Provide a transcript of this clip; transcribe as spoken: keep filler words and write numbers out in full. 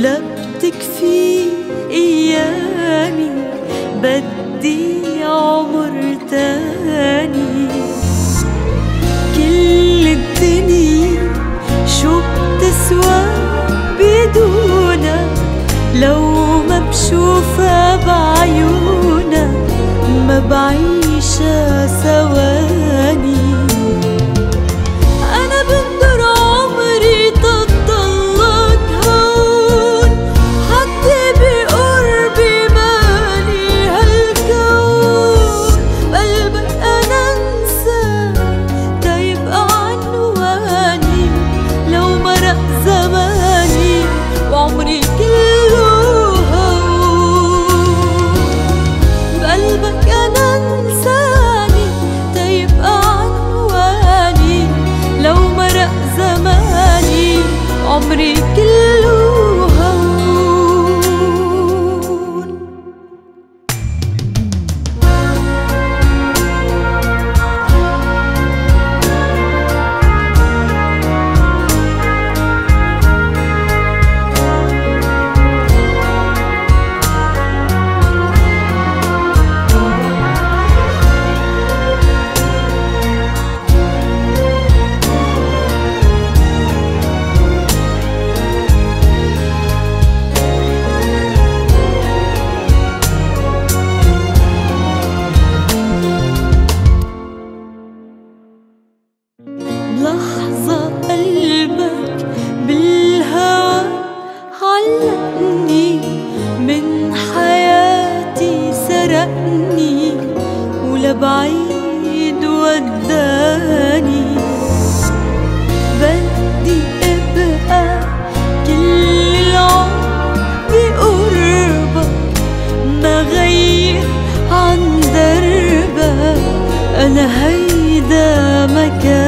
ولا بتكفي أيامي، بدي عمر تاني. كل الدنيا شو بتسوى بدونك، لو ما بشوفها بعيونك ما بعيشها ثواني. أنا بندر عمري تضلك هون، حتى بقربي مالي هالكون. بقلبك أنا انسى تيبقى عنواني، لو مرق زماني وعمري كله هون. بقلبك أنا انساني تيبقى عنواني، لو مرق زماني عمري كله هون. لحظة قلبك بالهوى علقني، من حياتي سرقني ولبعيد وداني. بدي ابقى كل العمر بقربك، ما غير عن دربك، أنا هيدا مكان